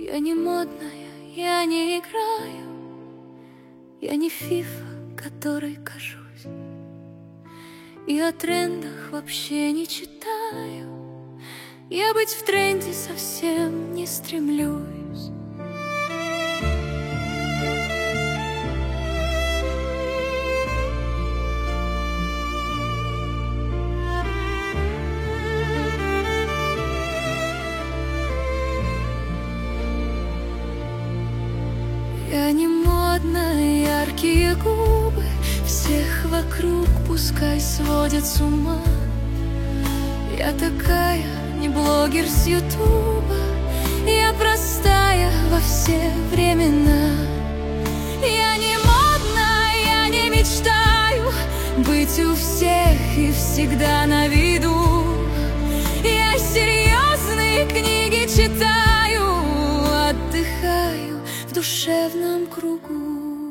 Я не модная, я не играю, я не фифа, которой кажусь, и о трендах вообще не читаю. Я быть в тренде совсем не стремлюсь. Я не модная, яркие губы всех вокруг пускай сводят с ума. Я такая, не блогер с ютуба, я простая во все времена. Я не модная, я не мечтаю быть у всех и всегда на виду. Я серьезные книги читаю, отдыхаю в душевном кругу.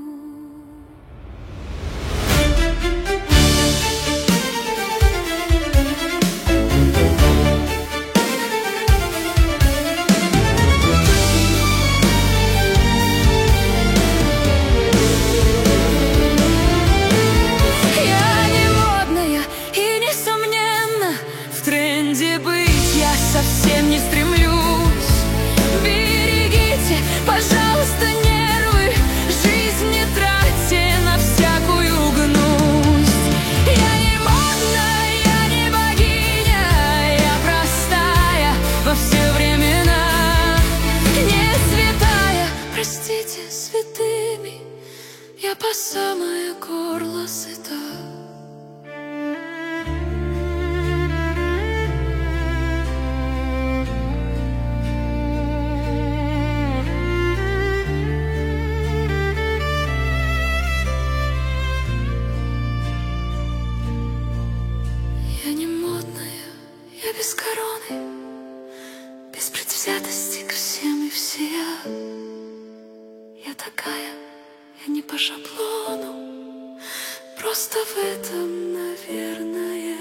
Совсем не стремлюсь. Берегите, пожалуйста, нервы, жизнь не тратьте на всякую гнусь. Я не модная, я не богиня, я простая во все времена. Не святая, простите, святыми, я по самое горло сыта. Я без короны, без предвзятости ко всем и вся. Я такая, я не по шаблону, просто в этом, наверное,